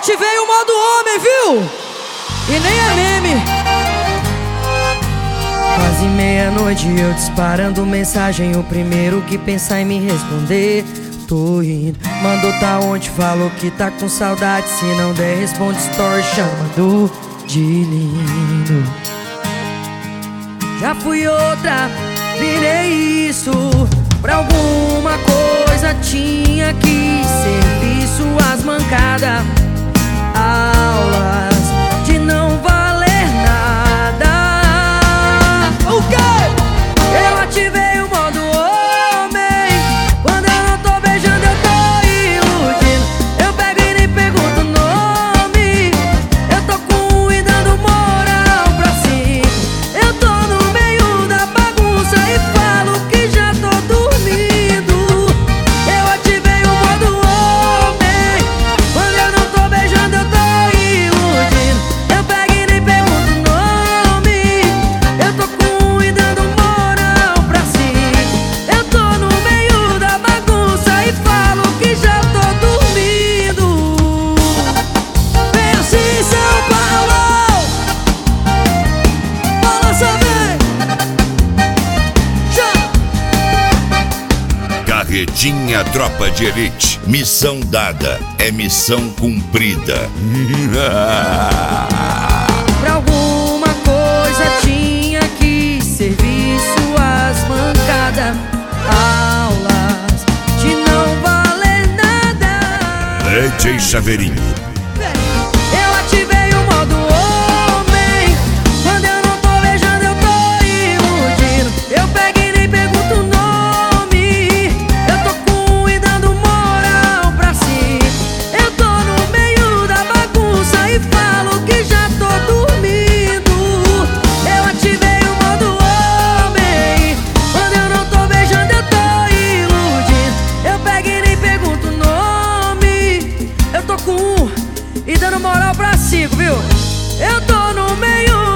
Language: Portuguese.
ativei o modo homem, viu? E nem é meme. Quase meia-noite eu disparando mensagem. O primeiro que pensar em me responder, tô indo. Mandou tá onde, falou que tá com saudade. Se não der, responde story chamando de lindo. Já fui outra, virei isso. Pra alguma coisa tinha que servir suas mancadas. Aulas de não valer nada. O quê? Eu ativei o modo homem. Quando eu não tô beijando eu tô iludindo. Eu pego e nem pergunto o nome. Eu tô com um e dando moral pra si. Eu tô no meio da bagunça e falo que já tô dormindo. Eu ativei o modo homem. Quando eu não tô beijando eu tô iludindo. Eu pego e nem pergunto o nome. Eu tô com um e dando moral pra si. Eu tô no meio da bagunça e falo que já tô dormindo. Vem assim, São Paulo. Balança, vem. Carretinha Tropa de Elite. Missão dada é missão cumprida. Pra alguma coisa tinha que servir suas mancadas. Aulas de não valer nada. DJ Chaveirinho. Eu ativei o modo homem. Quando eu não tô beijando eu tô iludindo. Eu pego e nem pergunto o nome. Eu tô com um e dando moral pra si. Eu tô no meio da bagunça e falo que já tô dormindo. Eu ativei o modo homem. Quando eu não tô beijando eu tô iludindo. Eu pego e nem pergunto o nome. Eu tô com um e dando moral pra cinco, viu? Eu tô no meio